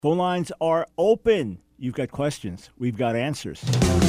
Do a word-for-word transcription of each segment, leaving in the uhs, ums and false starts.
Phone lines are open. You've got questions. We've got answers.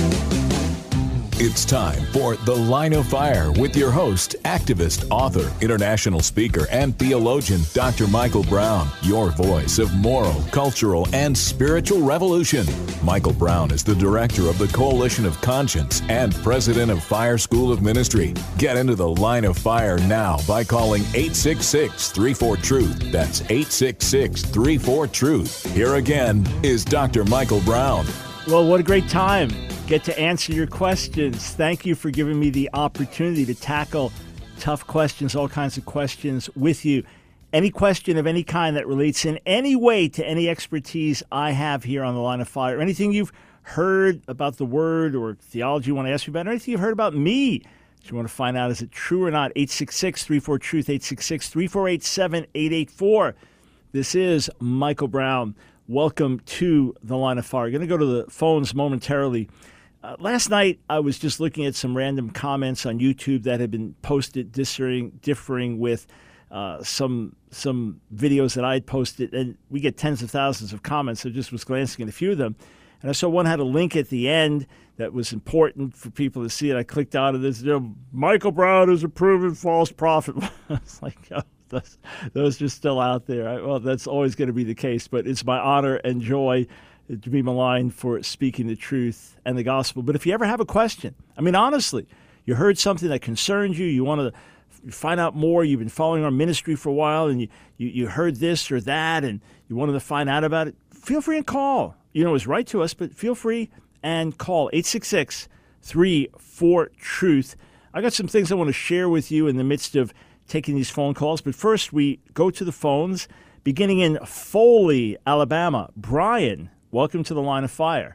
It's time for The Line of Fire with your host, activist, author, international speaker, and theologian, Doctor Michael Brown, your voice of moral, cultural, and spiritual revolution. Michael Brown is the director of the Coalition of Conscience and president of Fire School of Ministry. Get into The Line of Fire now by calling eight six six, three four, truth. That's eight six six, three four, truth. Here again is Doctor Michael Brown. Well, what a great time. Get to answer your questions. Thank you for giving me the opportunity to tackle tough questions, all kinds of questions with you. Any question of any kind that relates in any way to any expertise I have here on The Line of Fire, anything you've heard about the Word or theology you want to ask me about, or anything you've heard about me that you want to find out, is it true or not? eight six six, three four, truth, eight six six, three four eight, seven eight eight four. This is Michael Brown. Welcome to The Line of Fire. I'm going to go to the phones momentarily. Uh, last night, I was just looking at some random comments on YouTube that had been posted differing, differing with uh, some some videos that I had posted, and we get tens of thousands of comments, so I just was glancing at a few of them. And I saw one had a link at the end that was important for people to see it. I clicked out of this. You know, Michael Brown is a proven false prophet. It's like, oh, those, those are still out there. I, well, that's always going to be the case, but it's my honor and joy to be maligned for speaking the truth and the gospel. But if you ever have a question, I mean, honestly, you heard something that concerns you, you want to find out more, you've been following our ministry for a while, and you, you, you heard this or that, and you wanted to find out about it, feel free and call. You know, it's right to us, but feel free and call eight six six, three four, truth. I got some things I want to share with you in the midst of taking these phone calls, but first we go to the phones, beginning in Foley, Alabama. Brian, welcome to The Line of Fire.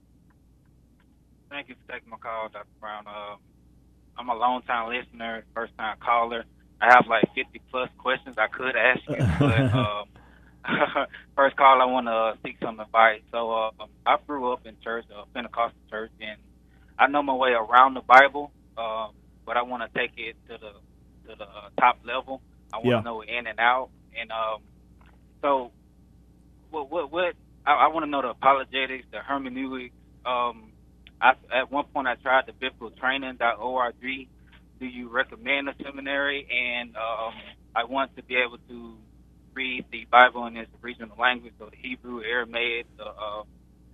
Thank you for taking my call, Doctor Brown. Uh, I'm a long-time listener, first-time caller. I have like fifty-plus questions I could ask you, but um, first call, I want to uh, seek some advice. So uh, I grew up in church, a Pentecostal church, and I know my way around the Bible, uh, but I want to take it to the to the uh, top level. I want to Yeah. know it in and out. And um, so what what what I, I want to know the apologetics, the hermeneutics. Um, I, at one point, I tried the biblical training dot org. Do you recommend a seminary? And um, I want to be able to read the Bible in its original language, so the Hebrew, Aramaic, the uh,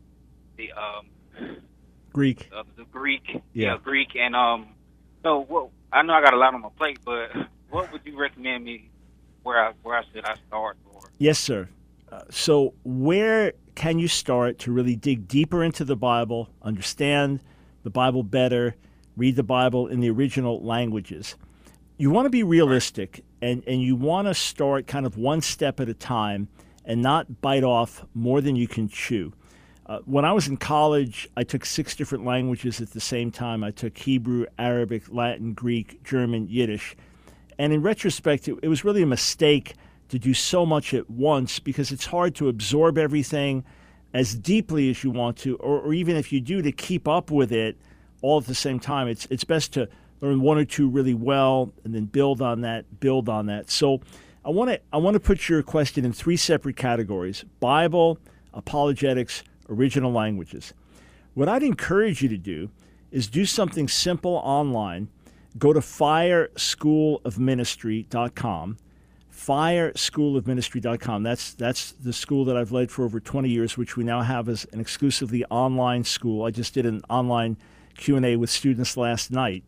the um, Greek. uh, the Greek, Yeah. yeah, Greek. And um, so what? I know I got a lot on my plate, but what would you recommend me? Where I where I should I start? Or Yes, sir. Uh, so where can you start to really dig deeper into the Bible, understand the Bible better, read the Bible in the original languages? You want to be realistic, and, and you want to start kind of one step at a time and not bite off more than you can chew. Uh, when I was in college, I took six different languages at the same time. I took Hebrew, Arabic, Latin, Greek, German, Yiddish. And in retrospect, it, it was really a mistake to do so much at once, because it's hard to absorb everything as deeply as you want to, or, or even if you do, to keep up with it all at the same time. It's it's best to learn one or two really well and then build on that, build on that. So I want to I want to put your question in three separate categories: Bible, apologetics, original languages. What I'd encourage you to do is do something simple online. Go to fire school of ministry dot com. fire school of ministry dot com. That's that's the school that I've led for over twenty years, which we now have as an exclusively online school. I just did an online Q and A with students last night.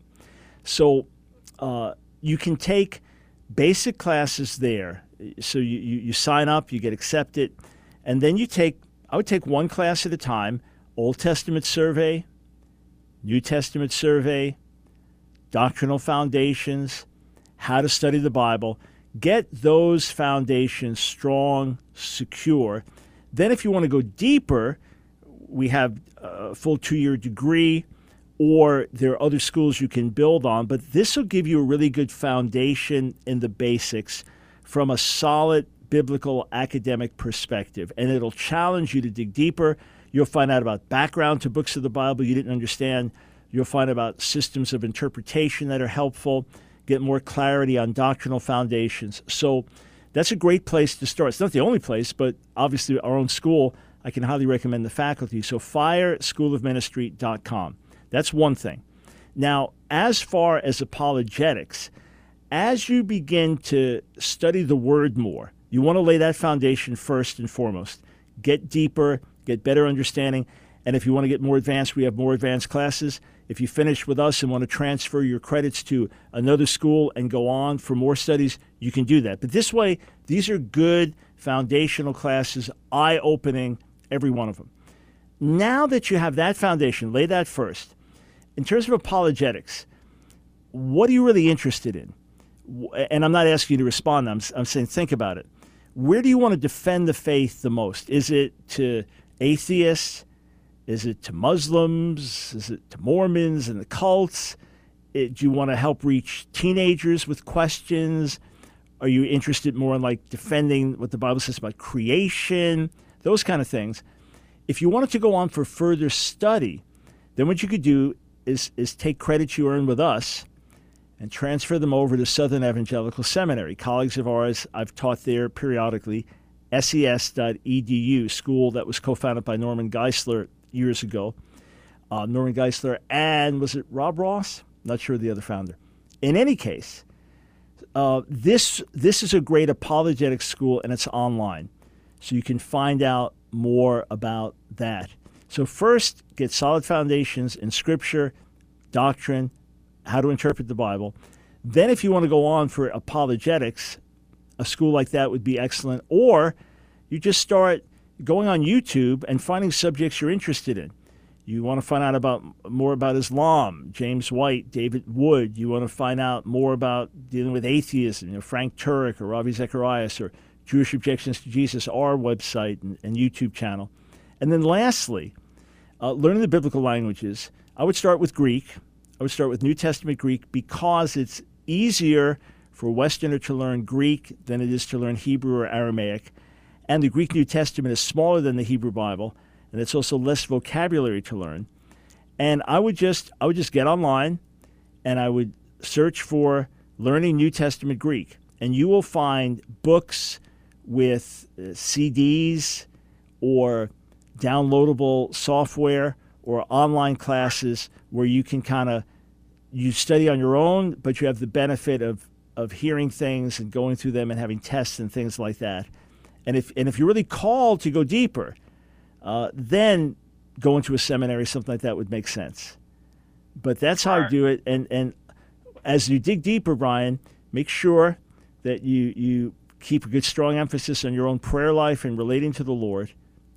So uh, you can take basic classes there. So you, you, you sign up, you get accepted, and then you take, I would take one class at a time: Old Testament survey, New Testament survey, doctrinal foundations, how to study the Bible. Get those foundations strong, secure. Then if you want to go deeper, we have a full two-year degree, or there are other schools you can build on. But this will give you a really good foundation in the basics from a solid biblical academic perspective. And it'll challenge you to dig deeper. You'll find out about background to books of the Bible you didn't understand. You'll find about systems of interpretation that are helpful. Get more clarity on doctrinal foundations. So that's a great place to start. It's not the only place, but obviously our own school, I can highly recommend the faculty. So fire school of ministry dot com. That's one thing. Now, as far as apologetics, as you begin to study the Word more, you want to lay that foundation first and foremost. Get deeper, get better understanding. And if you want to get more advanced, we have more advanced classes. If you finish with us and want to transfer your credits to another school and go on for more studies, you can do that. But this way, these are good foundational classes, eye-opening, every one of them. Now that you have that foundation, lay that first. In terms of apologetics, what are you really interested in? And I'm not asking you to respond. I'm, I'm saying think about it. Where do you want to defend the faith the most? Is it to atheists? Is it to Muslims? Is it to Mormons and the cults? It, do you want to help reach teenagers with questions? Are you interested more in like defending what the Bible says about creation? Those kind of things. If you wanted to go on for further study, then what you could do is, is take credits you earn with us and transfer them over to Southern Evangelical Seminary. Colleagues of ours, I've taught there periodically, S E S dot E D U, school that was co-founded by Norman Geisler years ago. Uh, Norman Geisler and, was it Rob Ross? Not sure the other founder. In any case, uh, this this is a great apologetics school, and it's online. So you can find out more about that. So first, get solid foundations in Scripture, doctrine, how to interpret the Bible. Then if you want to go on for apologetics, a school like that would be excellent. Or you just start going on YouTube and finding subjects you're interested in. You want to find out about more about Islam, James White, David Wood. You want to find out more about dealing with atheism, you know, Frank Turek or Ravi Zacharias or Jewish Objections to Jesus, our website and, and YouTube channel. And then lastly, uh, learning the biblical languages. I would start with Greek. I would start with New Testament Greek because it's easier for a Westerner to learn Greek than it is to learn Hebrew or Aramaic. And the Greek New Testament is smaller than the Hebrew Bible, and it's also less vocabulary to learn. And I would just I would just get online and I would search for learning New Testament Greek. And you will find books with uh, C Ds or downloadable software or online classes where you can kind of, you study on your own, but you have the benefit of, of hearing things and going through them and having tests and things like that. And if and if you're really called to go deeper, uh, then going to a seminary, something like that would make sense. But that's how I do it. And and as you dig deeper, Brian, make sure that you, you keep a good, strong emphasis on your own prayer life and relating to the Lord,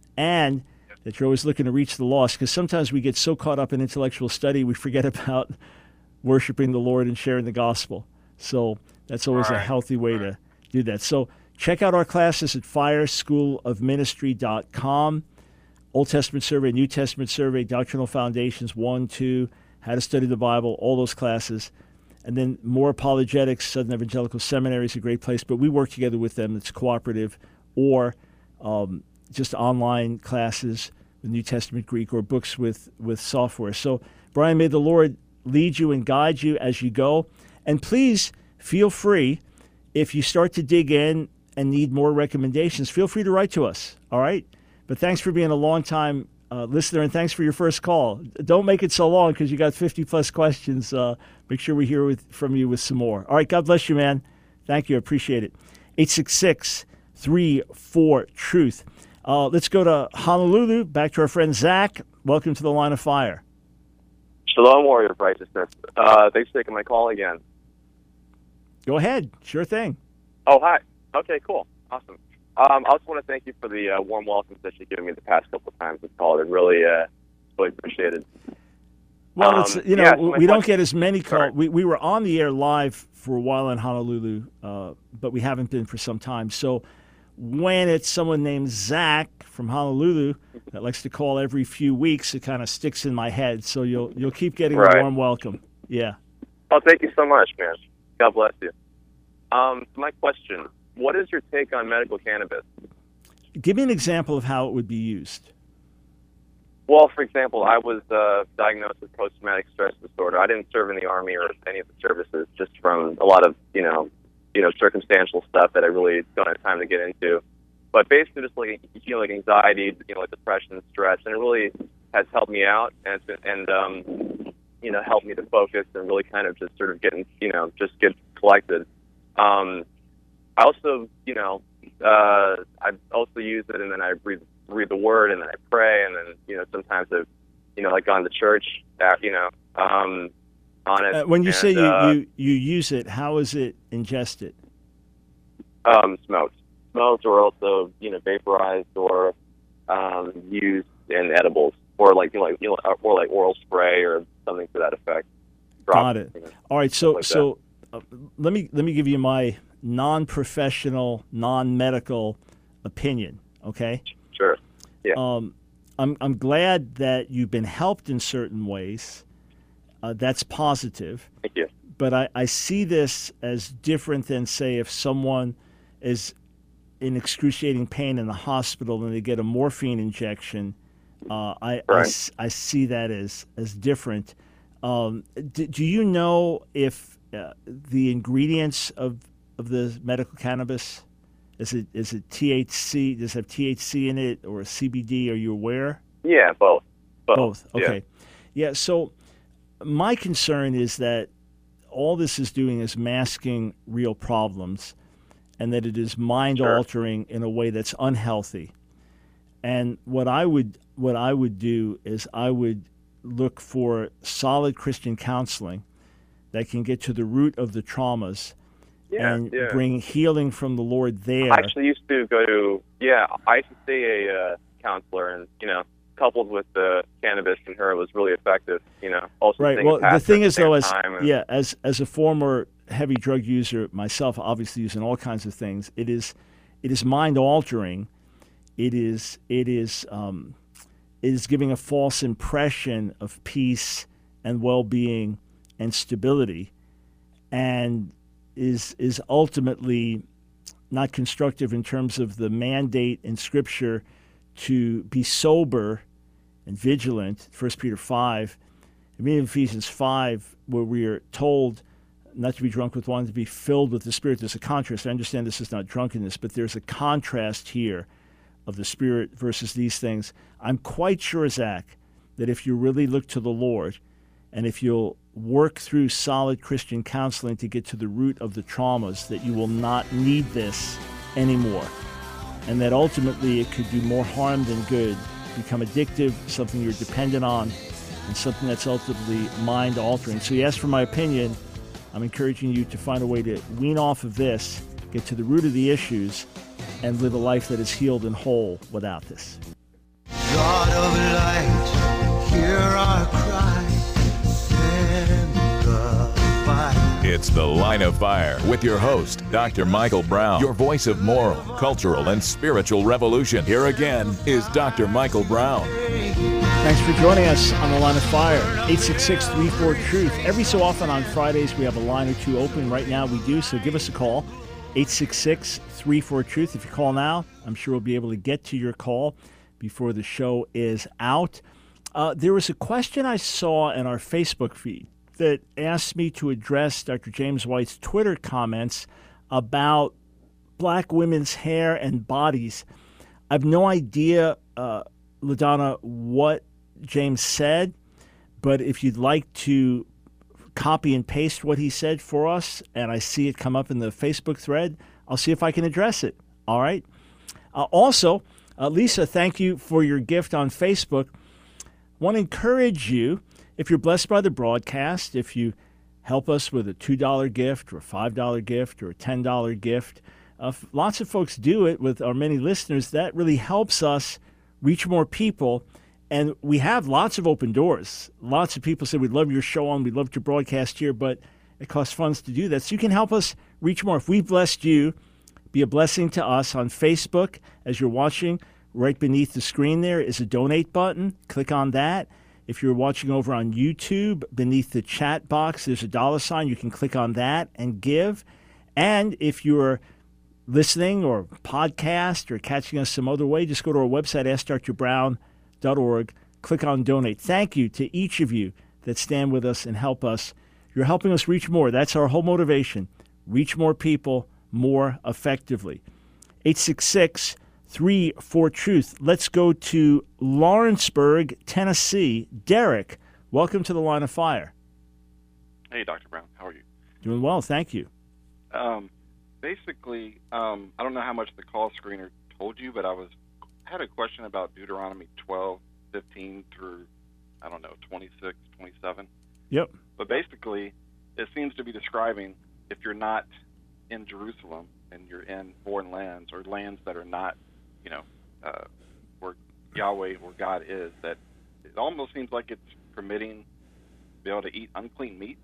and that you're always looking to reach the lost, because sometimes we get so caught up in intellectual study, we forget about worshiping the Lord and sharing the gospel. So that's always right. a healthy way right. to do that. So check out our classes at fire school of ministry dot com. Old Testament Survey, New Testament Survey, Doctrinal Foundations, one, two, How to Study the Bible, all those classes. And then more apologetics, Southern Evangelical Seminary is a great place, but we work together with them. It's cooperative, or um, just online classes with New Testament Greek, or books with, with software. So, Brian, may the Lord lead you and guide you as you go. And please feel free, if you start to dig in and need more recommendations, feel free to write to us, all right? But thanks for being a long-time uh, listener, and thanks for your first call. Don't make it so long because you got fifty-plus questions. Uh, make sure we hear with, from you with some more. All right, God bless you, man. Thank you. I appreciate it. eight six six, three four, truth. Uh, let's go to Honolulu, back to our friend Zach. Welcome to the Line of Fire. Shalom, warrior of righteousness. Uh, thanks for taking my call again. Go ahead. Sure thing. Oh, hi. Okay, cool. Awesome. Um, I also want to thank you for the uh, warm welcomes that you've given me the past couple of times. It's called. It really, uh, really appreciated. Well, um, it's, you know, yeah, so we question, don't get as many calls. We, we were on the air live for a while in Honolulu, uh, but we haven't been for some time. So when it's someone named Zach from Honolulu that likes to call every few weeks, it kind of sticks in my head. So you'll you'll keep getting right. a warm welcome. Yeah. Oh, thank you so much, man. God bless you. Um, my question, what is your take on medical cannabis? Give me an example of how it would be used. Well, for example, I was uh, diagnosed with post-traumatic stress disorder. I didn't serve in the Army or any of the services, just from a lot of, you know, you know, circumstantial stuff that I really don't have time to get into. But basically, just like you know, like anxiety, you know, like depression, stress, and it really has helped me out, and it's been, and um, you know, helped me to focus and really kind of just sort of getting, you know, just get collected. Um, I also, you know, uh, I also use it, and then I read read the Word, and then I pray, and then you know, sometimes I've, you know, like gone to church, uh, you know, um, on it. Uh, when you and, say you, uh, you you use it, how is it ingested? Um, smoked. Smoked or also, you know, vaporized or um, used in edibles, or like, you know, like, you know, or like oral spray or something to that effect. Drop, Got it. You know, All right, so like so uh, let me let me give you my non-professional, non-medical opinion, okay? Sure. Yeah. Um, I'm I'm glad that you've been helped in certain ways. Uh, that's positive. Thank you. But I, I see this as different than, say, if someone is in excruciating pain in the hospital and they get a morphine injection. Uh, I, I, Right. I see that as, as different. Um, do, do you know if uh, the ingredients of, of the medical cannabis, is it is it T H C, does it have T H C in it, or C B D? Are you aware? Yeah, both. Both. Both. Yeah. Okay. Yeah. So my concern is that all this is doing is masking real problems, and that it is mind altering in a way that's unhealthy. And what I would what I would do is I would look for solid Christian counseling that can get to the root of the traumas Yeah, and yeah. bring healing from the Lord there. I actually used to go to, yeah, I used to see a uh, counselor, and, you know, coupled with the cannabis and her, it was really effective, you know. Also Right. seeing Well, a pastor the thing at is, though, same as time and- yeah, as as a former heavy drug user myself, obviously using all kinds of things, it is it is mind altering. It is it is um, it is giving a false impression of peace and well being and stability, and is is ultimately not constructive in terms of the mandate in Scripture to be sober and vigilant. First Peter five, and in Ephesians five, where we are told not to be drunk with wine, to be filled with the Spirit. There's a contrast. I understand this is not drunkenness, but there's a contrast here of the Spirit versus these things. I'm quite sure, Zach, that if you really look to the Lord, and if you'll work through solid Christian counseling to get to the root of the traumas, that you will not need this anymore. And that ultimately it could do more harm than good, become addictive, something you're dependent on, and something that's ultimately mind-altering. So you asked for my opinion. I'm encouraging you to find a way to wean off of this, get to the root of the issues, and live a life that is healed and whole without this. God of light, hear our cry, send the fire. It's The Line of Fire with your host, Doctor Michael Brown, your voice of moral, cultural, and spiritual revolution. Here again is Doctor Michael Brown. Thanks for joining us on The Line of Fire, eight six six, three four, truth. Every so often on Fridays, we have a line or two open. Right now we do, so give us a call, eight six six, three four, truth. If you call now, I'm sure we'll be able to get to your call before the show is out. Uh, there was a question I saw in our Facebook feed that asked me to address Doctor James White's Twitter comments about black women's hair and bodies. I have no idea, uh, LaDonna, what James said, but if you'd like to copy and paste what he said for us, and I see it come up in the Facebook thread, I'll see if I can address it. All right? Uh, also, uh, Lisa, thank you for your gift on Facebook. Want to encourage you, if you're blessed by the broadcast, if you help us with a two dollar gift or a five dollar gift or a ten dollar gift, uh, lots of folks do it with our many listeners. That really helps us reach more people. And we have lots of open doors. Lots of people say, we'd love your show on, we'd love to broadcast here, but it costs funds to do that. So you can help us reach more. If we've blessed you, be a blessing to us on Facebook. As you're watching, right beneath the screen there is a donate button. Click on that. If you're watching over on YouTube, beneath the chat box, there's a dollar sign. You can click on that and give. And if you're listening or podcast or catching us some other way, just go to our website, ask dr brown dot org. Click on donate. Thank you to each of you that stand with us and help us. You're helping us reach more. That's our whole motivation. reach more people more effectively. eight six six, three four, truth. Let's go to Lawrenceburg, Tennessee. Derek, welcome to the Line of Fire. Hey, Doctor Brown. How are you? Doing well, thank you. Um, basically, um, I don't know how much the call screener told you, but I was had a question about Deuteronomy twelve, fifteen through, I don't know, twenty-six, twenty-seven. Yep. But basically, it seems to be describing if you're not in Jerusalem and you're in foreign lands or lands that are not, you know, uh, where Yahweh, where God is, that it almost seems like it's permitting to be able to eat unclean meat.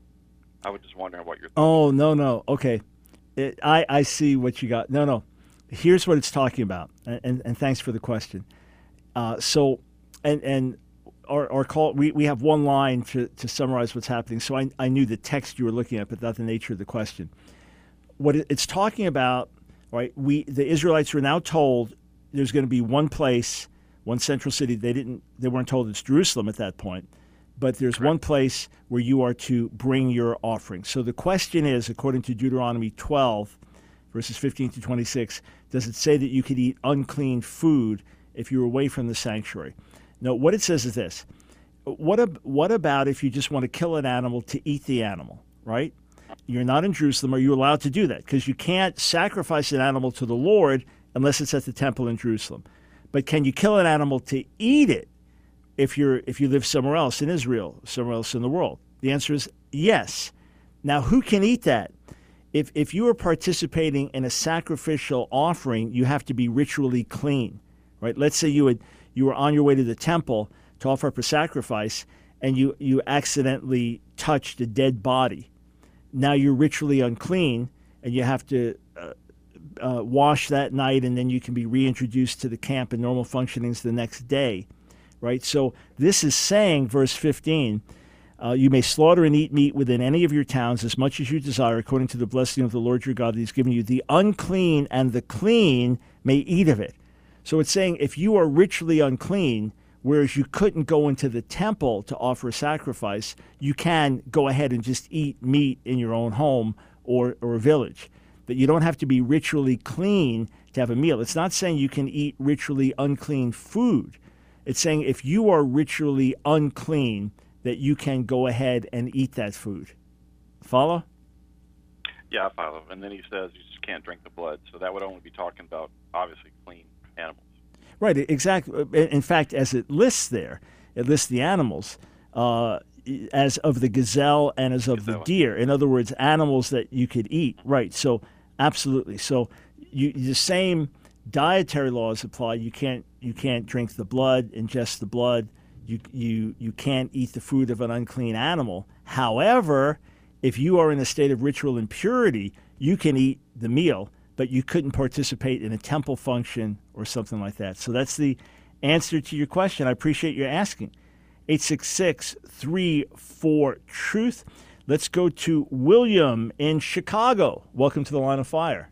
I was just wondering what your thoughts. Oh, no, no. Okay. It, I, I see what you got. No, no. Here's what it's talking about, and, and, and thanks for the question. Uh, so, and and our, our call, we, we have one line to, to summarize what's happening. So I, I knew the text you were looking at, but not the nature of the question. What it, it's talking about, right? We the Israelites were now told there's going to be one place, one central city. They didn't, they weren't told it's Jerusalem at that point, but there's Correct. one place where you are to bring your offering. So the question is, according to Deuteronomy twelve, verses fifteen to twenty-six, does it say that you could eat unclean food if you're away from the sanctuary? No, what it says is this. What, ab- what about if you just want to kill an animal to eat the animal, right? You're not in Jerusalem. Are you allowed to do that? Because you can't sacrifice an animal to the Lord unless it's at the temple in Jerusalem. But can you kill an animal to eat it if you're if you live somewhere else in Israel, somewhere else in the world? The answer is yes. Now, who can eat that? If if you are participating in a sacrificial offering, you have to be ritually clean, right? Let's say you had you were on your way to the temple to offer up a sacrifice, and you, you accidentally touched a dead body. Now you're ritually unclean, and you have to uh, uh, wash that night, and then you can be reintroduced to the camp and normal functionings the next day, right? So this is saying, verse fifteen, Uh, you may slaughter and eat meat within any of your towns as much as you desire, according to the blessing of the Lord your God that he's given you. The unclean and the clean may eat of it. So it's saying if you are ritually unclean, whereas you couldn't go into the temple to offer a sacrifice, you can go ahead and just eat meat in your own home or, or village. That you don't have to be ritually clean to have a meal. It's not saying you can eat ritually unclean food. It's saying if you are ritually unclean, that you can go ahead and eat that food. Follow? Yeah, I follow. And then he says you just can't drink the blood. So that would only be talking about, obviously, clean animals. Right, exactly. In fact, as it lists there, it lists the animals uh, as of the gazelle and as of Gazelle. the deer. In other words, animals that you could eat. Right, so absolutely. So you, the same dietary laws apply. You can't you can't drink the blood, ingest the blood. You, you you can't eat the food of an unclean animal. However, if you are in a state of ritual impurity, you can eat the meal, but you couldn't participate in a temple function or something like that. So that's the answer to your question. I appreciate you asking. eight six six, three four, truth. Let's go to William in Chicago. Welcome to the Line of Fire.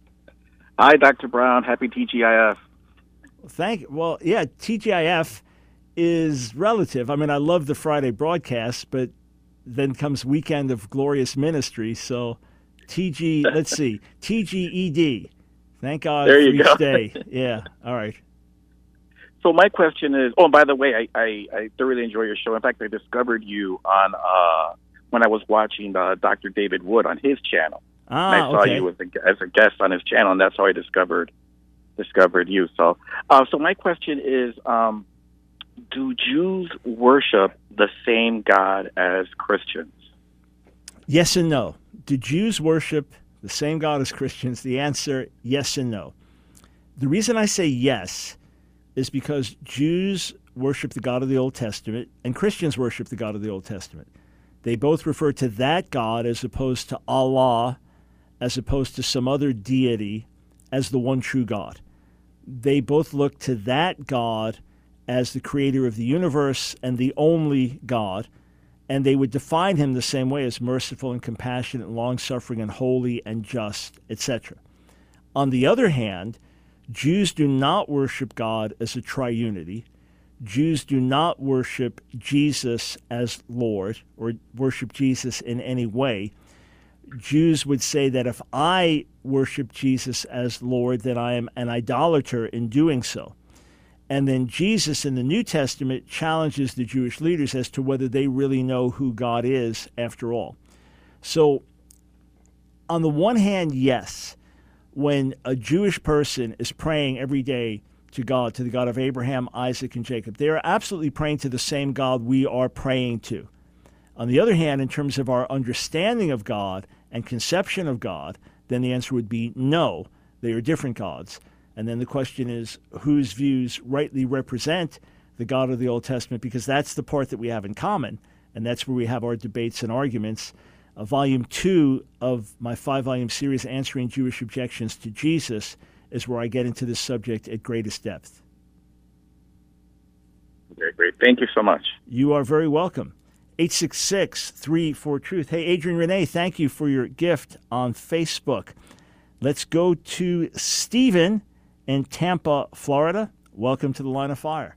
Hi, Doctor Brown. Happy T G I F. Thank you. Well, yeah, T G I F is relative. I mean, I love the Friday broadcast, but then comes weekend of glorious ministry. So T G, let's see, T G E D. Thank God There for you each go. day. Yeah, all right. So my question is, oh, by the way, I, I, I thoroughly enjoy your show. In fact, I discovered you on uh, when I was watching uh, Doctor David Wood on his channel. Ah, and I saw okay. you as a, as a guest on his channel, and that's how I discovered discovered you. So, uh, so my question is, um, do Jews worship the same God as Christians? Yes and no. Do Jews worship the same God as Christians? The answer, yes and no. The reason I say yes is because Jews worship the God of the Old Testament and Christians worship the God of the Old Testament. They both refer to that God as opposed to Allah, as opposed to some other deity, as the one true God. They both look to that God as the creator of the universe and the only God, and they would define him the same way as merciful and compassionate and long-suffering and holy and just, et cetera. On the other hand, Jews do not worship God as a triunity. Jews do not worship Jesus as Lord or worship Jesus in any way. Jews would say that if I worship Jesus as Lord, then I am an idolater in doing so. And then Jesus in the New Testament challenges the Jewish leaders as to whether they really know who God is after all. So on the one hand, yes, when a Jewish person is praying every day to God, to the God of Abraham, Isaac, and Jacob, they are absolutely praying to the same God we are praying to. On the other hand, in terms of our understanding of God and conception of God, then the answer would be no, they are different gods. And then the question is, whose views rightly represent the God of the Old Testament, because that's the part that we have in common, and that's where we have our debates and arguments. Uh, volume two of my five-volume series, Answering Jewish Objections to Jesus, is where I get into this subject at greatest depth. Very great. Thank you so much. You are very welcome. eight six six, three four, truth. Hey, Adrian Renee, thank you for your gift on Facebook. Let's go to Stephen in Tampa, Florida. Welcome to the Line of Fire.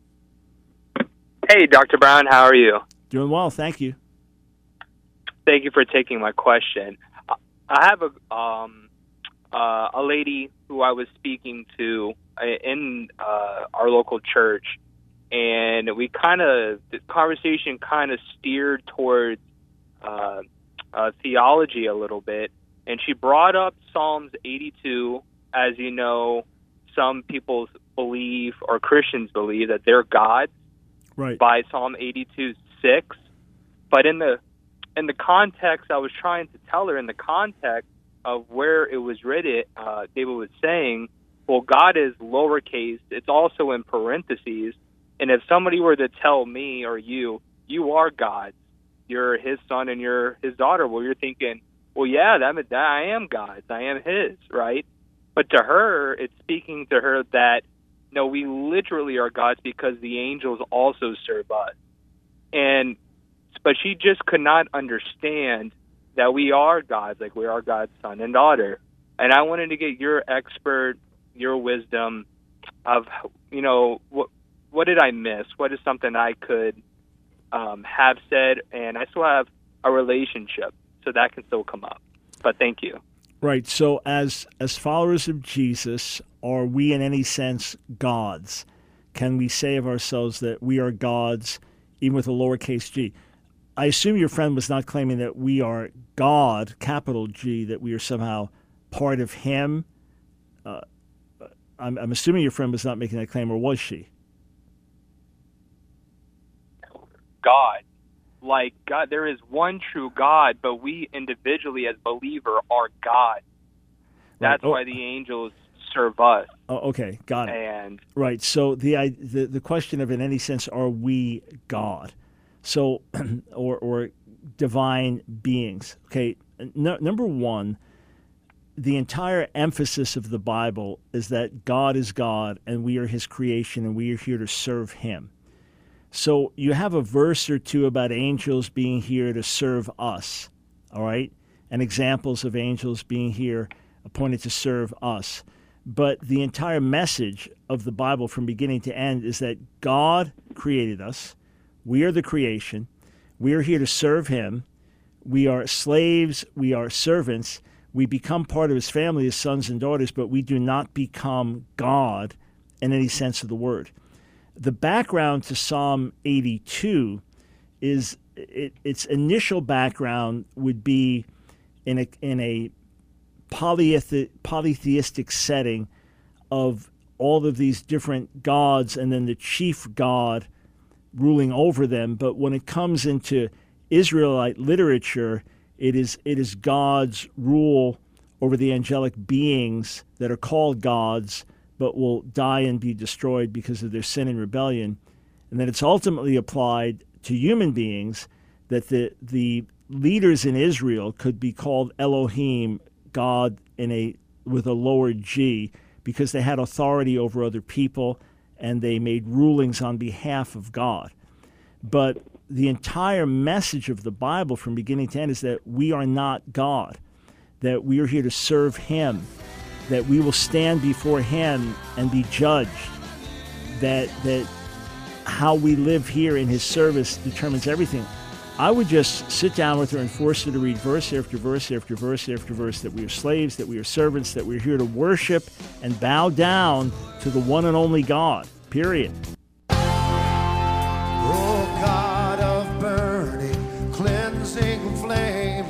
Hey, Doctor Brown, how are you? Doing well, thank you. Thank you for taking my question. I have a um, uh, a lady who I was speaking to in uh, our local church, and we kind of, the conversation kind of steered towards uh, uh, theology a little bit, and she brought up Psalms eighty-two. As you know, some people believe, or Christians believe, that they're gods, right, by Psalm eighty-two six. But in the in the context, I was trying to tell her, in the context of where it was written, uh, David was saying, well, God is lowercase. It's also in parentheses. And if somebody were to tell me or you, you are God, you're his son and you're his daughter, well, you're thinking, well, yeah, that, that I am God's. I am his, right? But to her, it's speaking to her that, no, we literally are God's because the angels also serve us. And but she just could not understand that we are God's, like we are God's son and daughter. And I wanted to get your expert, your wisdom of, you know, what what did I miss? What is something I could um, have said? And I still have a relationship, so that can still come up. But thank you. Right. So as as followers of Jesus, are we in any sense gods? Can we say of ourselves that we are gods, even with a lowercase g? I assume your friend was not claiming that we are God, capital G, that we are somehow part of him. Uh, I'm, I'm assuming your friend was not making that claim, or was she? God. Like, God, there is one true God, but we individually as believer are God. That's right. Oh. Why the angels serve us. Oh, okay, got it. And right, so the, the the question of, in any sense, are we God? So, or or divine beings. Okay, no, number one, the entire emphasis of the Bible is that God is God and we are his creation and we are here to serve him. So you have a verse or two about angels being here to serve us, all right, and examples of angels being here appointed to serve us. But the entire message of the Bible from beginning to end is that God created us. We are the creation. We are here to serve him. We are slaves. We are servants. We become part of his family as sons and daughters, but we do not become God in any sense of the word. The background to Psalm eighty-two is it, its initial background would be in a in a polythe- polytheistic setting of all of these different gods and then the chief God ruling over them. But when it comes into Israelite literature, it is it is God's rule over the angelic beings that are called gods but will die and be destroyed because of their sin and rebellion. And then it's ultimately applied to human beings, that the the leaders in Israel could be called Elohim, God in a with a lower G, because they had authority over other people and they made rulings on behalf of God. But the entire message of the Bible from beginning to end is that we are not God, that we are here to serve him, that we will stand before him and be judged, that that how we live here in his service determines everything. I would just sit down with her and force her to read verse after verse after verse after verse that we are slaves, that we are servants, that we're here to worship and bow down to the one and only God, period. Oh, God of burning, cleansing flame,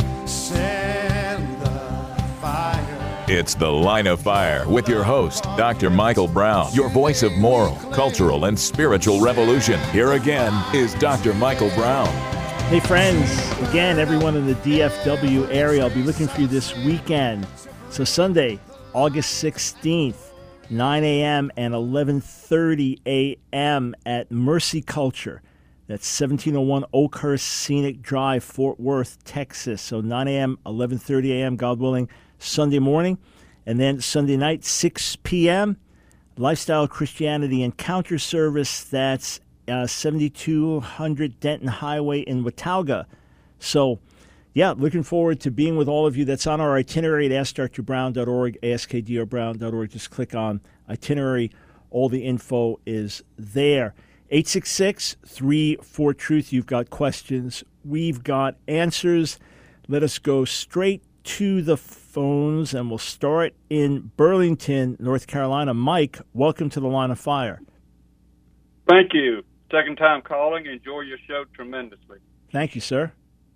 send the fire. It's The Line of Fire with your host, Doctor Michael Brown, your voice of moral, cultural, and spiritual revolution. Here again is Doctor Michael Brown. Hey friends, again, everyone in the D F W area, I'll be looking for you this weekend. So Sunday, August sixteenth, nine a.m. and eleven thirty a.m. at Mercy Culture. That's seventeen oh one Oakhurst Scenic Drive, Fort Worth, Texas. So nine a.m., eleven thirty a.m., God willing, Sunday morning. And then Sunday night, six p.m., Lifestyle Christianity Encounter Service. That's Uh, seventy-two hundred Denton Highway in Watauga. So, yeah, looking forward to being with all of you. That's on our itinerary at ask dr brown dot org, ask k d r brown dot org. Just click on itinerary. All the info is there. eight six six, three four, truth. You've got questions. We've got answers. Let us go straight to the phones, and we'll start in Burlington, North Carolina. Mike, welcome to the Line of Fire. Thank you. Second time calling. Enjoy your show tremendously. Thank you, sir.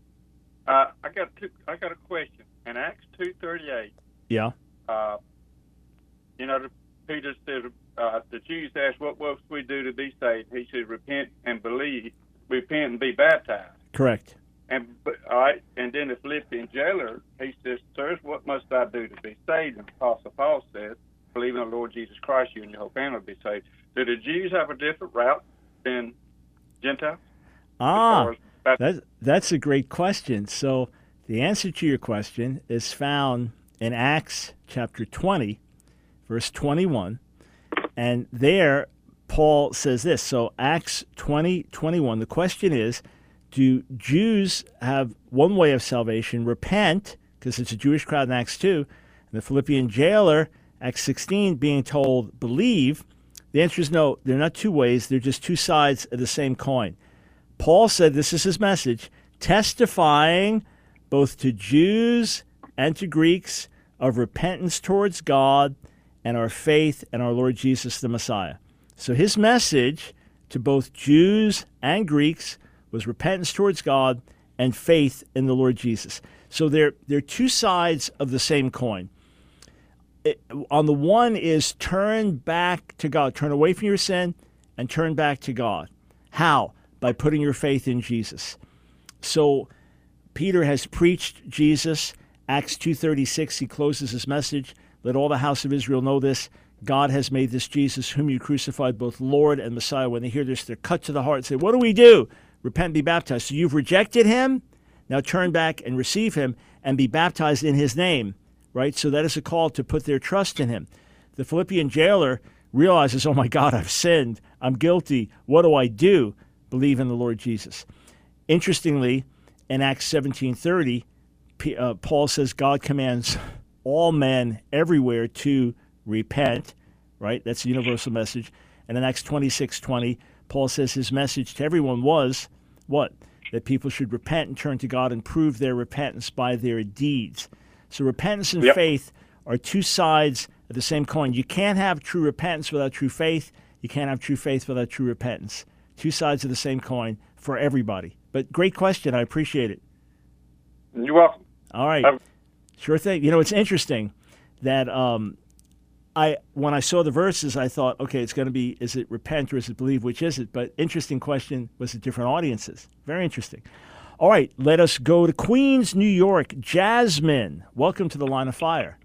Uh, I got two, I got a question. In Acts two thirty eight, Yeah. uh, you know, the, Peter said uh, the Jews asked, "What must we do to be saved?" He said, "Repent and believe. Repent and be baptized." Correct. And all right, and then the Philippian jailer, he says, "Sirs, what must I do to be saved?" And Apostle Paul says, "Believe in the Lord Jesus Christ, you and your whole family will be saved." Do the Jews have a different route than Gentiles? Ah, that, that's a great question. So the answer to your question is found in Acts chapter twenty, verse twenty-one. And there, Paul says this. So Acts twenty, twenty-one, the question is, do Jews have one way of salvation, repent, because it's a Jewish crowd in Acts two, and the Philippian jailer, Acts sixteen, being told, believe? The answer is no, they're not two ways. They're just two sides of the same coin. Paul said, this is his message, testifying both to Jews and to Greeks of repentance towards God and our faith in our Lord Jesus the Messiah. So his message to both Jews and Greeks was repentance towards God and faith in the Lord Jesus. So they're, they're two sides of the same coin. It, on the one is turn back to God, turn away from your sin and turn back to God. How? By putting your faith in Jesus. So Peter has preached Jesus. Acts two thirty-six, he closes his message. Let all the house of Israel know this. God has made this Jesus, whom you crucified, both Lord and Messiah. When they hear this, they're cut to the heart and say, what do we do? Repent and be baptized. So you've rejected him. Now turn back and receive him and be baptized in his name. Right? So that is a call to put their trust in him. The Philippian jailer realizes, oh my God, I've sinned. I'm guilty. What do I do? Believe in the Lord Jesus. Interestingly, in Acts seventeen thirty, uh, Paul says God commands all men everywhere to repent. Right? That's a universal message. And in Acts twenty-six twenty, Paul says his message to everyone was, what? That people should repent and turn to God and prove their repentance by their deeds. So repentance and yep. faith are two sides of the same coin. You can't have true repentance without true faith. You can't have true faith without true repentance. Two sides of the same coin for everybody. But great question. I appreciate it. You're welcome. All right. I've- Sure thing. You know, it's interesting that um, I when I saw the verses, I thought, okay, it's going to be, is it repent or is it believe? Which is it? But interesting question, was it different audiences? Very interesting. All right, let us go to Queens, New York. Jasmine, welcome to the Line of Fire.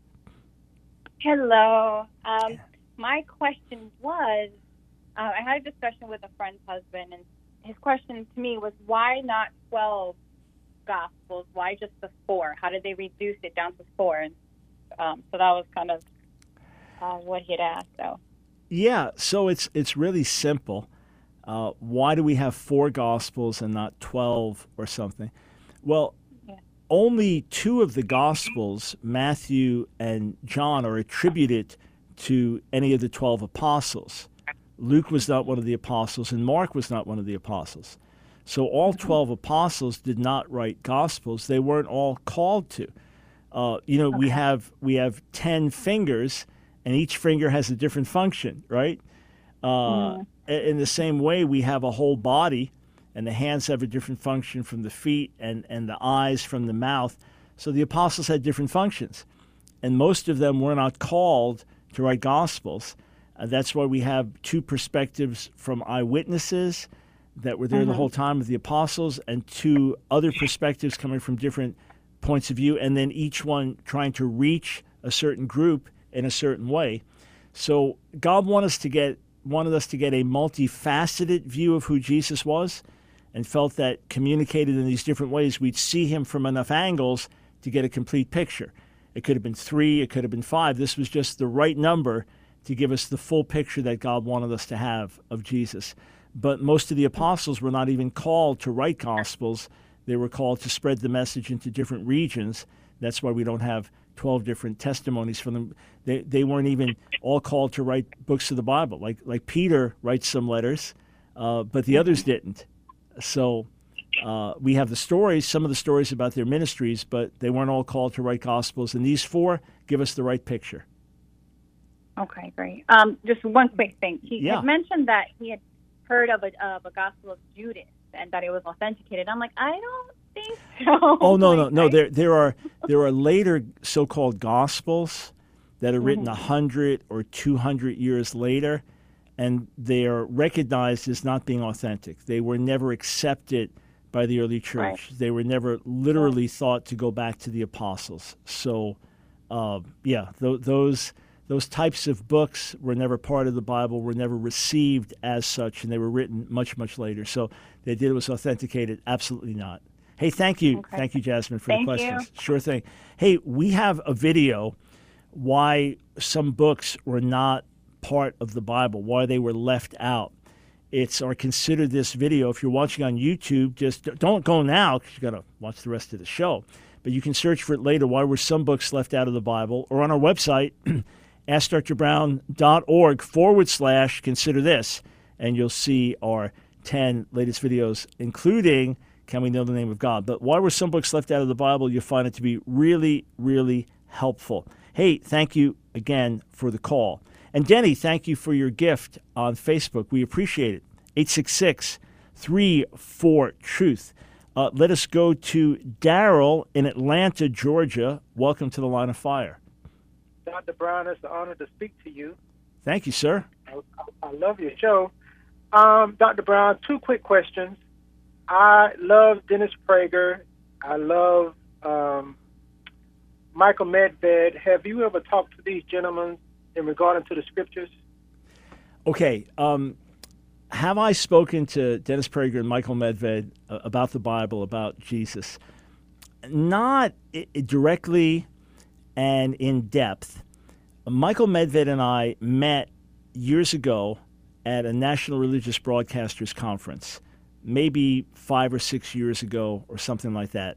Hello. Um, my question was, uh, I had a discussion with a friend's husband, and his question to me was, why not twelve Gospels? Why just the four? How did they reduce it down to four? And um, so that was kind of uh, what he had asked. So. Yeah, so it's it's really simple. Uh, why do we have four Gospels and not twelve or something? Well, yeah. only two of the Gospels, Matthew and John, are attributed to any of the twelve apostles. Luke was not one of the apostles, and Mark was not one of the apostles. So all twelve apostles did not write gospels. They weren't all called to. Uh, you know, okay. we have we have ten fingers, and each finger has a different function, right? Uh, mm. In the same way, we have a whole body, and the hands have a different function from the feet, and, and the eyes from the mouth. So the apostles had different functions, and most of them were not called to write gospels. Uh, that's why we have two perspectives from eyewitnesses that were there mm-hmm. the whole time with the apostles, and two other perspectives coming from different points of view, and then each one trying to reach a certain group in a certain way. So God wanted us to get wanted us to get a multifaceted view of who Jesus was, and felt that communicated in these different ways, we'd see him from enough angles to get a complete picture. It could have been three, it could have been five. This was just the right number to give us the full picture that God wanted us to have of Jesus. But most of the apostles were not even called to write gospels. They were called to spread the message into different regions. That's why we don't have twelve different testimonies from them. They they weren't even all called to write books of the Bible. Like like Peter writes some letters, uh, but the others didn't. So uh, we have the stories, some of the stories about their ministries, but they weren't all called to write gospels. And these four give us the right picture. Okay, great. Um, just one quick thing. He yeah. had mentioned that he had heard of a, of a gospel of Judas and that it was authenticated. I'm like, I don't think so. Oh no, like, no, no. right? There, there are there are later so-called gospels that are written a mm-hmm. hundred or two hundred years later, and they are recognized as not being authentic. They were never accepted by the early church. Right. They were never literally right. thought to go back to the apostles. So, uh, yeah, th- those. Those types of books were never part of the Bible, were never received as such, and they were written much, much later. So they did it was authenticated? Absolutely not. Hey, thank you. Okay. Thank you, Jasmine, for thank the questions. You. Sure thing. Hey, we have a video why some books were not part of the Bible, why they were left out. It's or consider this video. If you're watching on YouTube, just don't go now because you got to watch the rest of the show. But you can search for it later. Why were some books left out of the Bible? Or on our website, askdrbrown.org forward slash consider this, and you'll see our ten latest videos, including Can We Know the Name of God? But why were some books left out of the Bible? You'll find it to be really, really helpful. Hey, thank you again for the call. And Denny, thank you for your gift on Facebook. We appreciate it. eight six six, three four, truth. Uh, let us go to Daryl in Atlanta, Georgia. Welcome to the Line of Fire. Doctor Brown, it's an honor to speak to you. Thank you, sir. I, I love your show. Um, Doctor Brown, two quick questions. I love Dennis Prager. I love um, Michael Medved. Have you ever talked to these gentlemen in regard to the scriptures? Okay. Um, have I spoken to Dennis Prager and Michael Medved uh, about the Bible, about Jesus? Not I- directly and in depth. Michael Medved and I met years ago at a National Religious Broadcasters Conference, maybe five or six years ago or something like that.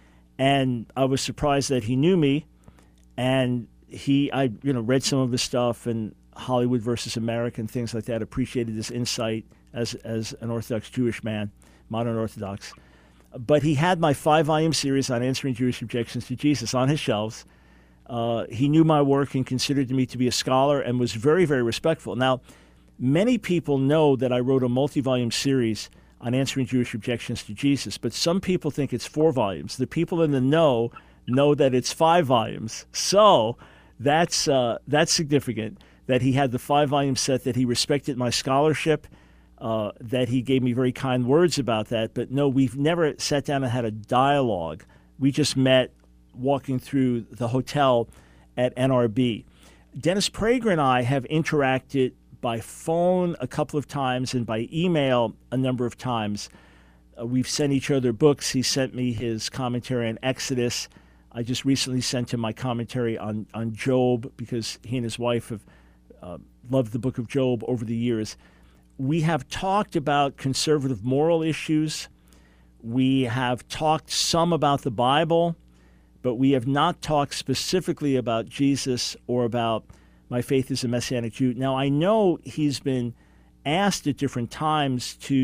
And I was surprised that he knew me, and he, I, you know, read some of his stuff and Hollywood versus America and things like that, appreciated his insight as, as an Orthodox Jewish man, modern Orthodox. But he had my five-volume series on answering Jewish objections to Jesus on his shelves. Uh, he knew my work and considered me to be a scholar and was very, very respectful. Now, many people know that I wrote a multi-volume series on answering Jewish objections to Jesus, but some people think it's four volumes. The people in the know know that it's five volumes. So that's uh, that's significant that he had the five-volume set, that he respected my scholarship, uh, that he gave me very kind words about that. But no, we've never sat down and had a dialogue. We just met walking through the hotel at N R B. Dennis Prager and I have interacted by phone a couple of times and by email a number of times. Uh, we've sent each other books. He sent me his commentary on Exodus. I just recently sent him my commentary on, on Job because he and his wife have uh, loved the book of Job over the years. We have talked about conservative moral issues. We have talked some about the Bible, but we have not talked specifically about Jesus or about my faith as a Messianic Jew. Now, I know he's been asked at different times to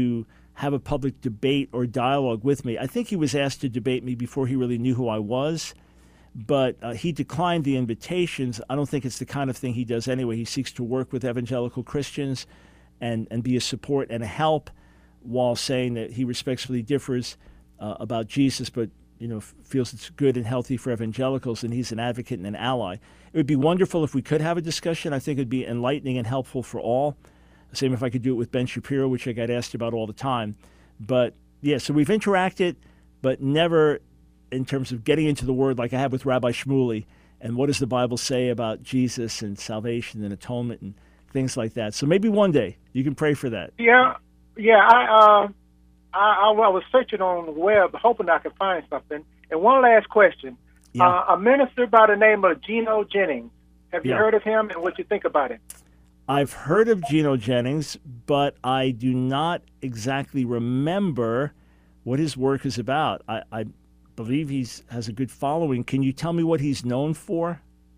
have a public debate or dialogue with me. I think he was asked to debate me before he really knew who I was, but uh, he declined the invitations. I don't think it's the kind of thing he does anyway. He seeks to work with evangelical Christians and, and be a support and a help, while saying that he respectfully differs uh, about Jesus, but you know f- feels it's good and healthy for evangelicals, and he's an advocate and an ally. It would be wonderful if we could have a discussion. I think it would be enlightening and helpful for all. Same if I could do it with Ben Shapiro, which I got asked about all the time. But yeah, so we've interacted, but never in terms of getting into the Word like I have with Rabbi Shmuley, and what does the Bible say about Jesus and salvation and atonement and things like that. So maybe one day you can pray for that. Yeah, yeah. I uh, I, I was searching on the web, hoping I could find something. And one last question: yeah. uh, a minister by the name of Geno Jennings. Have you yeah. heard of him, and what you think about him? I've heard of Geno Jennings, but I do not exactly remember what his work is about. I, I believe he has a good following. Can you tell me what he's known for?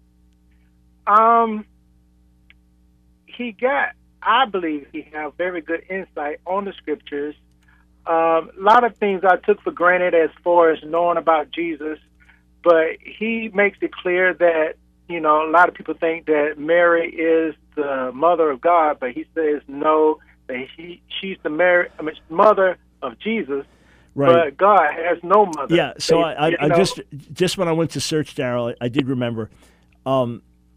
Um, he got, I believe he has very good insight on the scriptures. Um, a lot of things I took for granted as far as knowing about Jesus, but he makes it clear that, you know, a lot of people think that Mary is the mother of God, but he says no, that he, she's the Mary, I mean, mother of Jesus, right. But God has no mother. Yeah, so they, I, I, I know, just just when I went to search, Darrell, I, I did remember. Um,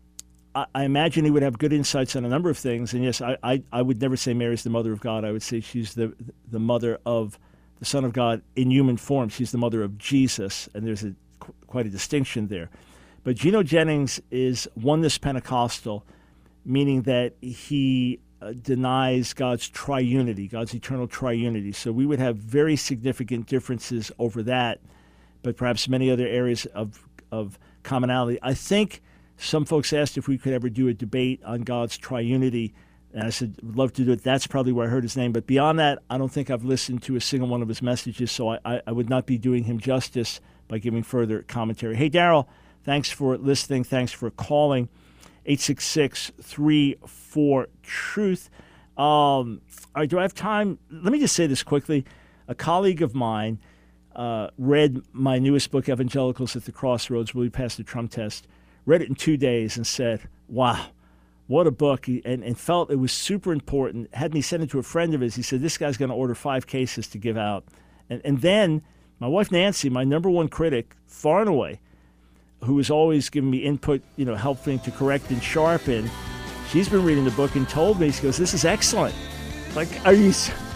I, I imagine he would have good insights on a number of things, and yes, I, I, I would never say Mary's the mother of God. I would say she's the the mother of the Son of God in human form. She's the mother of Jesus, and there's a quite a distinction there. But Geno Jennings is oneness Pentecostal, meaning that he uh, denies God's triunity, God's eternal triunity. So we would have very significant differences over that, but perhaps many other areas of of commonality. I think some folks asked if we could ever do a debate on God's triunity, and I said, would love to do it. That's probably where I heard his name. But beyond that, I don't think I've listened to a single one of his messages, so I, I, I would not be doing him justice by giving further commentary. Hey, Darrell, thanks for listening. Thanks for calling. eight six six, three four, truth. Um, all right, do I have time? Let me just say this quickly. A colleague of mine uh, read my newest book, Evangelicals at the Crossroads, Will You Pass the Trump Test? Read it in two days and said, wow, what a book, and, and felt it was super important. Had me send it to a friend of his. He said, this guy's going to order five cases to give out. And, and then my wife, Nancy, my number one critic, far and away, who was always giving me input, you know, helping to correct and sharpen, she's been reading the book and told me, she goes, this is excellent. Like, are you,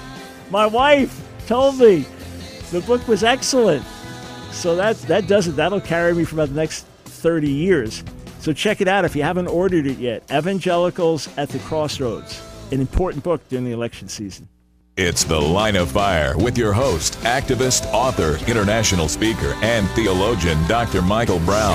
my wife told me the book was excellent. So that, that does it. That'll carry me for about the next thirty years. So check it out if you haven't ordered it yet. Evangelicals at the Crossroads, an important book during the election season. It's The Line of Fire with your host, activist, author, international speaker, and theologian, Doctor Michael Brown.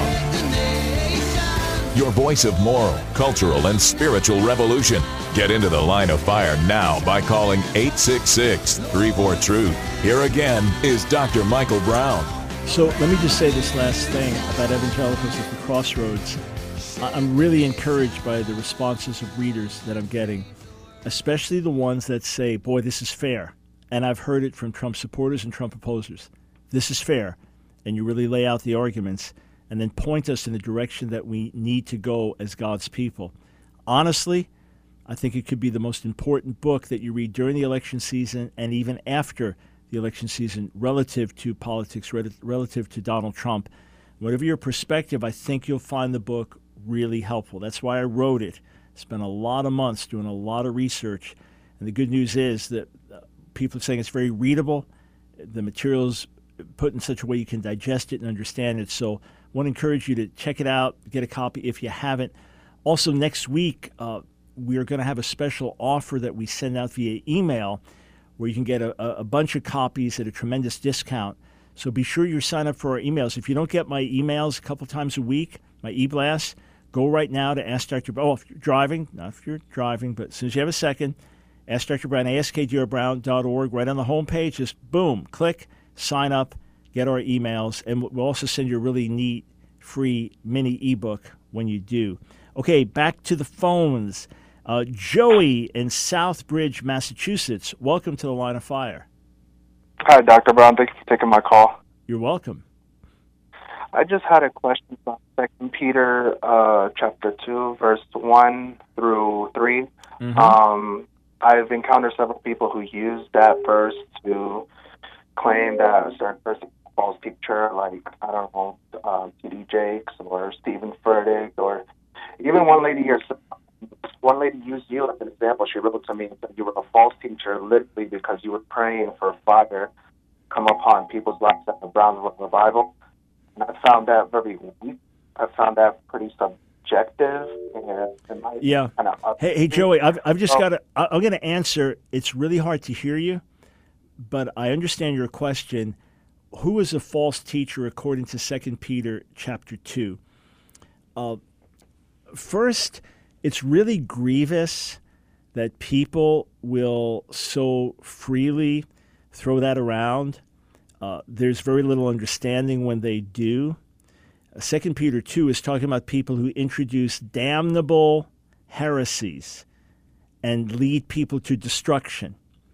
Your voice of moral, cultural, and spiritual revolution. Get into The Line of Fire now by calling eight six six, three four, truth. Here again is Doctor Michael Brown. So let me just say this last thing about Evangelicals at the Crossroads. I'm really encouraged by the responses of readers that I'm getting, especially the ones that say, boy, this is fair. And I've heard it from Trump supporters and Trump opposers. This is fair. And you really lay out the arguments and then point us in the direction that we need to go as God's people. Honestly, I think it could be the most important book that you read during the election season and even after the election season relative to politics, relative to Donald Trump. Whatever your perspective, I think you'll find the book really helpful. That's why I wrote it. Spent a lot of months doing a lot of research. And the good news is that people are saying it's very readable. The material's put in such a way you can digest it and understand it. So I want to encourage you to check it out, get a copy if you haven't. Also, next week, uh, we are going to have a special offer that we send out via email where you can get a, a bunch of copies at a tremendous discount. So be sure you sign up for our emails. If you don't get my emails a couple times a week, my e-blasts, go right now to Ask Doctor Brown. Oh, if you're driving, not if you're driving, but as soon as you have a second, Ask Doctor Brown, ask d r brown dot org, right on the homepage. Just boom, click, sign up, get our emails, and we'll also send you a really neat, free mini ebook when you do. Okay, back to the phones. Uh, Joey in Southbridge, Massachusetts. Welcome to the Line of Fire. Hi, Doctor Brown. Thank you for taking my call. You're welcome. I just had a question about Second Peter uh, chapter two, verse one through three. Mm-hmm. Um, I've encountered several people who use that verse to claim that a certain person is a false teacher, like, I don't know, uh, T D Jakes or Stephen Furtick, or even one lady here. One lady used you as an example. She wrote to me and said you were a false teacher literally because you were praying for fire come upon people's lives at the Brownsville revival. And I found that very weak. I found that pretty subjective. And, and my Yeah. Kind of hey, hey, Joey, I've, I've just Oh. got to, I'm going to answer. It's really hard to hear you, but I understand your question. Who is a false teacher according to Second Peter chapter two? Uh, first, it's really grievous that people will so freely throw that around. Uh, there's very little understanding when they do. Second Peter two is talking about people who introduce damnable heresies and lead people to destruction.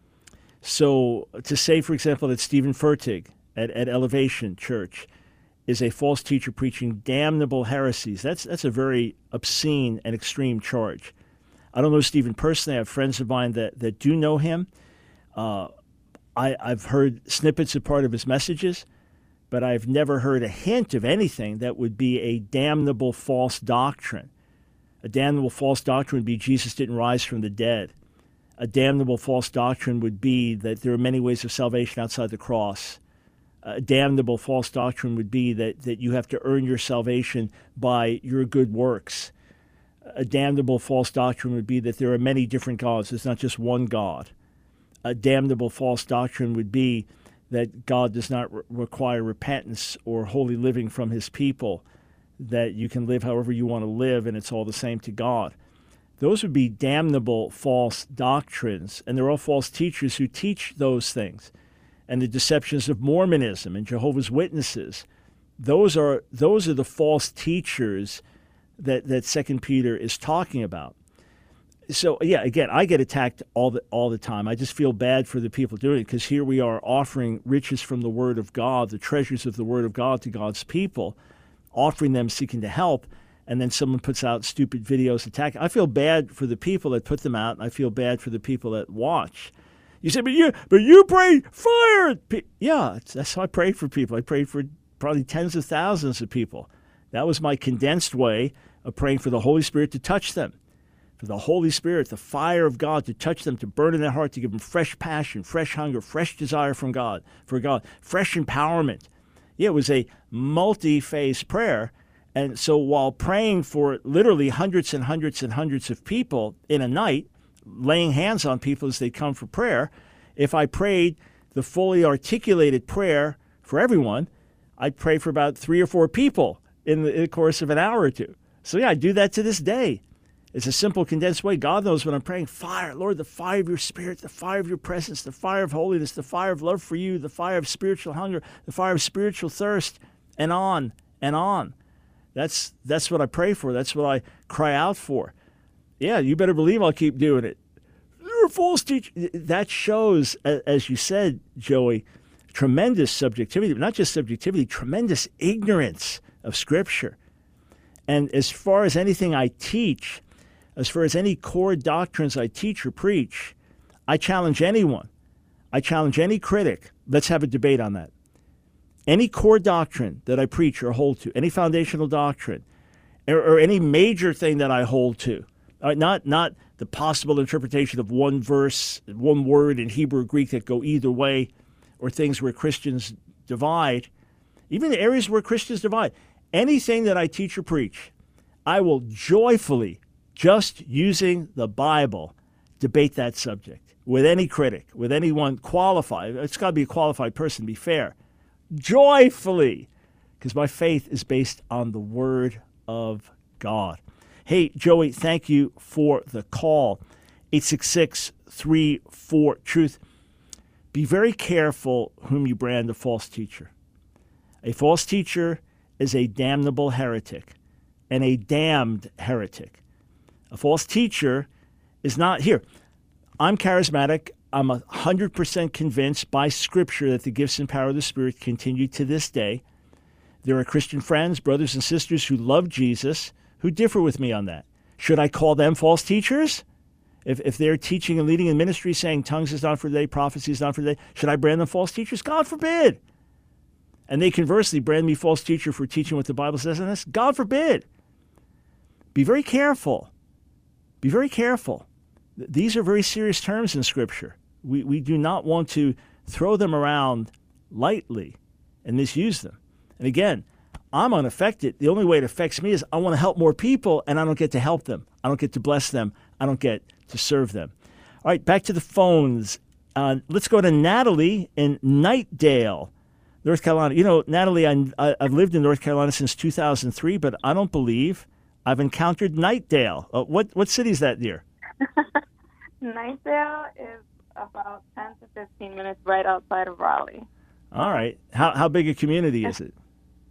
So to say, for example, that Stephen Furtick at, at Elevation Church is a false teacher preaching damnable heresies, that's that's a very obscene and extreme charge. I don't know Stephen personally. I have friends of mine that, that do know him. Uh, I, I've heard snippets of part of his messages, but I've never heard a hint of anything that would be a damnable false doctrine. A damnable false doctrine would be Jesus didn't rise from the dead. A damnable false doctrine would be that there are many ways of salvation outside the cross. A damnable false doctrine would be that, that you have to earn your salvation by your good works. A damnable false doctrine would be that there are many different gods. There's not just one God. A damnable false doctrine would be that God does not re- require repentance or holy living from his people, that you can live however you want to live and it's all the same to God. Those would be damnable false doctrines, and they're all false teachers who teach those things. And the deceptions of Mormonism and Jehovah's Witnesses, those are those are the false teachers that, that Second Peter is talking about. So, yeah, again, I get attacked all the all the time. I just feel bad for the people doing it because here we are offering riches from the Word of God, the treasures of the Word of God to God's people, offering them, seeking to help, and then someone puts out stupid videos attacking. I feel bad for the people that put them out, and I feel bad for the people that watch. You say, but you, but you prayed fire. Yeah, that's how I prayed for people. I prayed for probably tens of thousands of people. That was my condensed way of praying for the Holy Spirit to touch them. For the Holy Spirit, the fire of God to touch them, to burn in their heart, to give them fresh passion, fresh hunger, fresh desire from God, for God, fresh empowerment. Yeah, it was a multi-phase prayer. And so while praying for literally hundreds and hundreds and hundreds of people in a night, laying hands on people as they come for prayer, if I prayed the fully articulated prayer for everyone, I'd pray for about three or four people in the, in the course of an hour or two. So yeah, I do that to this day. It's a simple, condensed way. God knows when I'm praying, fire, Lord, the fire of your Spirit, the fire of your presence, the fire of holiness, the fire of love for you, the fire of spiritual hunger, the fire of spiritual thirst, and on and on. That's that's what I pray for. That's what I cry out for. Yeah, you better believe I'll keep doing it. You're a false teacher. That shows, as you said, Joey, tremendous subjectivity, but not just subjectivity, tremendous ignorance of Scripture. And as far as anything I teach, as far as any core doctrines I teach or preach, I challenge anyone. I challenge any critic. Let's have a debate on that. Any core doctrine that I preach or hold to, any foundational doctrine, or, or any major thing that I hold to, uh, not not the possible interpretation of one verse, one word in Hebrew or Greek that go either way, or things where Christians divide, even the areas where Christians divide. Anything that I teach or preach, I will joyfully, just using the Bible, debate that subject with any critic, with anyone qualified. It's got to be a qualified person, to be fair. Joyfully, because my faith is based on the Word of God. Hey, Joey, thank you for the call. eight six six, three four, truth. Be very careful whom you brand a false teacher. A false teacher is a damnable heretic and a damned heretic. A false teacher is not, here, I'm charismatic. I'm one hundred percent convinced by Scripture that the gifts and power of the Spirit continue to this day. There are Christian friends, brothers and sisters who love Jesus, who differ with me on that. Should I call them false teachers? If if they're teaching and leading in ministry saying tongues is not for today, prophecy is not for today, should I brand them false teachers? God forbid. And they conversely brand me false teacher for teaching what the Bible says on this? God forbid. Be very careful. Be very careful. These are very serious terms in Scripture. We, we do not want to throw them around lightly and misuse them. And again, I'm unaffected. The only way it affects me is I want to help more people, and I don't get to help them. I don't get to bless them. I don't get to serve them. All right, back to the phones. Uh, let's go to Natalie in Knightdale, North Carolina. You know, Natalie, I, I, I've lived in North Carolina since two thousand three, but I don't believe I've encountered Knightdale. Uh, what, what city is that near? Knightdale is about ten to fifteen minutes right outside of Raleigh. All right. How how big a community is it?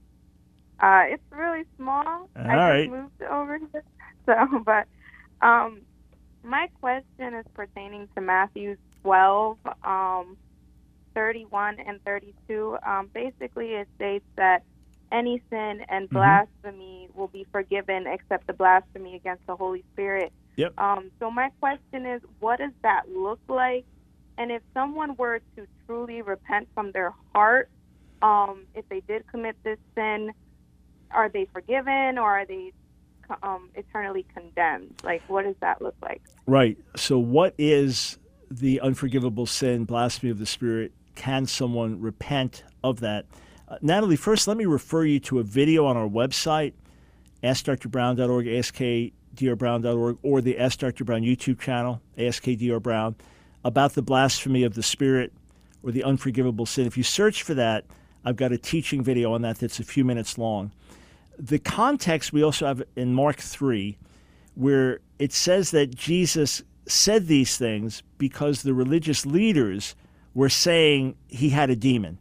Uh, it's really small. All I right. just moved over here. So, but um, my question is pertaining to Matthew twelve, um, thirty-one and thirty-two. Um, basically, it states that any sin and blasphemy mm-hmm. will be forgiven except the blasphemy against the Holy Spirit. Yep. Um, so my question is, what does that look like? And if someone were to truly repent from their heart, um, if they did commit this sin, are they forgiven or are they um, eternally condemned? Like, what does that look like? Right. So what is the unforgivable sin, blasphemy of the Spirit? Can someone repent of that? Uh, Natalie, first, let me refer you to a video on our website, ask dr brown dot org, ask d r brown dot org, or the Ask Doctor Brown YouTube channel, ask d r brown, about the blasphemy of the Spirit or the unforgivable sin. If you search for that, I've got a teaching video on that that's a few minutes long. The context we also have in Mark three, where it says that Jesus said these things because the religious leaders were saying he had a demon.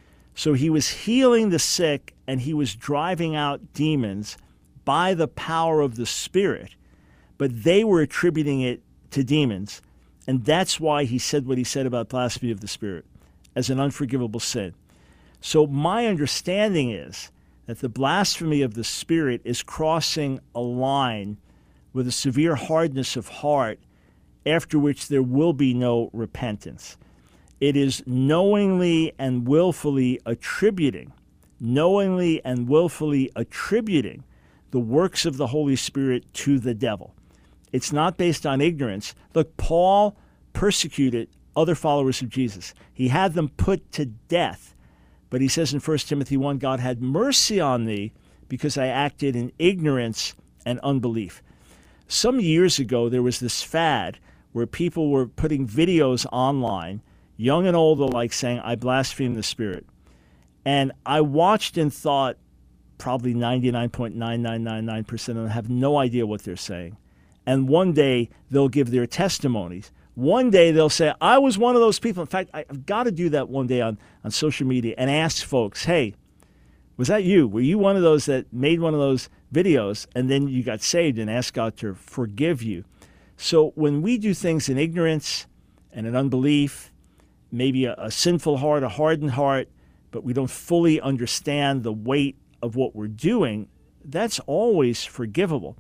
So he was healing the sick and he was driving out demons by the power of the Spirit, but they were attributing it to demons. And that's why he said what he said about blasphemy of the Spirit as an unforgivable sin. So my understanding is that the blasphemy of the Spirit is crossing a line with a severe hardness of heart after which there will be no repentance. It is knowingly and willfully attributing, knowingly and willfully attributing the works of the Holy Spirit to the devil. It's not based on ignorance. Look, Paul persecuted other followers of Jesus. He had them put to death. But he says in First Timothy one, God had mercy on thee because I acted in ignorance and unbelief. Some years ago, there was this fad where people were putting videos online, young and old alike, saying, I blaspheme the Spirit. And I watched and thought, probably ninety-nine point nine nine nine nine percent of them have no idea what they're saying. And one day, they'll give their testimonies. One day, they'll say, I was one of those people. In fact, I've got to do that one day on, on social media and ask folks, hey, was that you? Were you one of those that made one of those videos and then you got saved and asked God to forgive you? So when we do things in ignorance and in unbelief, maybe a, a sinful heart, a hardened heart, but we don't fully understand the weight of what we're doing, that's always forgivable.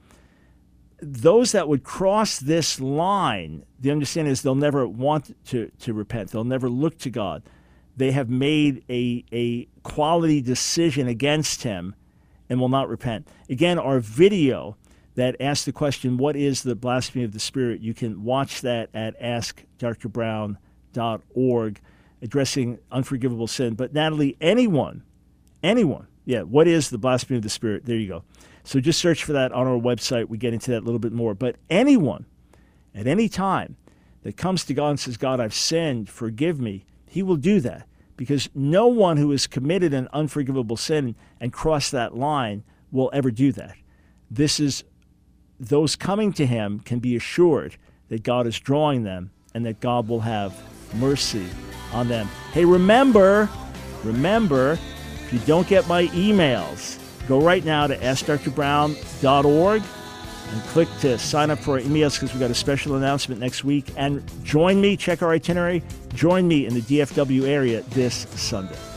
Those that would cross this line, the understanding is they'll never want to, to repent. They'll never look to God. They have made a, a quality decision against him and will not repent. Again, our video that asks the question, what is the blasphemy of the Spirit? You can watch that at ask dr brown dot org, addressing unforgivable sin. But Natalie, anyone, anyone, yeah, what is the blasphemy of the Spirit? There you go. So just search for that on our website. We get into that a little bit more. But anyone, at any time, that comes to God and says, God, I've sinned, forgive me, he will do that. Because no one who has committed an unforgivable sin and crossed that line will ever do that. This is, those coming to him can be assured that God is drawing them and that God will have mercy on them. Hey, remember, remember, if you don't get my emails, go right now to ask dr brown dot org. and click to sign up for our emails because we've got a special announcement next week. And join me, check our itinerary, join me in the D F W area this Sunday.